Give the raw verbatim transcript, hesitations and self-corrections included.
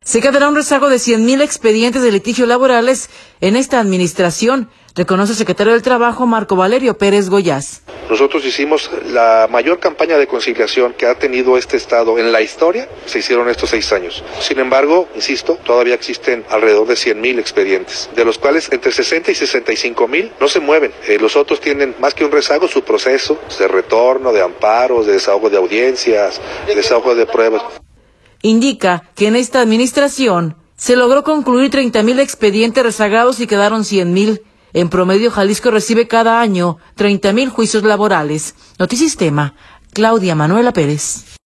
Se quedará un rezago de cien mil expedientes de litigios laborales en esta administración, reconoce el secretario del Trabajo, Marco Valerio Pérez Goyás. Nosotros hicimos la mayor campaña de conciliación que ha tenido este Estado en la historia, se hicieron estos seis años. Sin embargo, insisto, todavía existen alrededor de cien mil expedientes, de los cuales entre sesenta y sesenta y cinco mil no se mueven. Eh, los otros tienen más que un rezago, su proceso de retorno, de amparos, de desahogo de audiencias, de desahogo de pruebas. Indica que en esta administración se logró concluir treinta mil expedientes rezagados y quedaron cien mil. En promedio, Jalisco recibe cada año treinta mil juicios laborales. Notisistema, Claudia Manuela Pérez.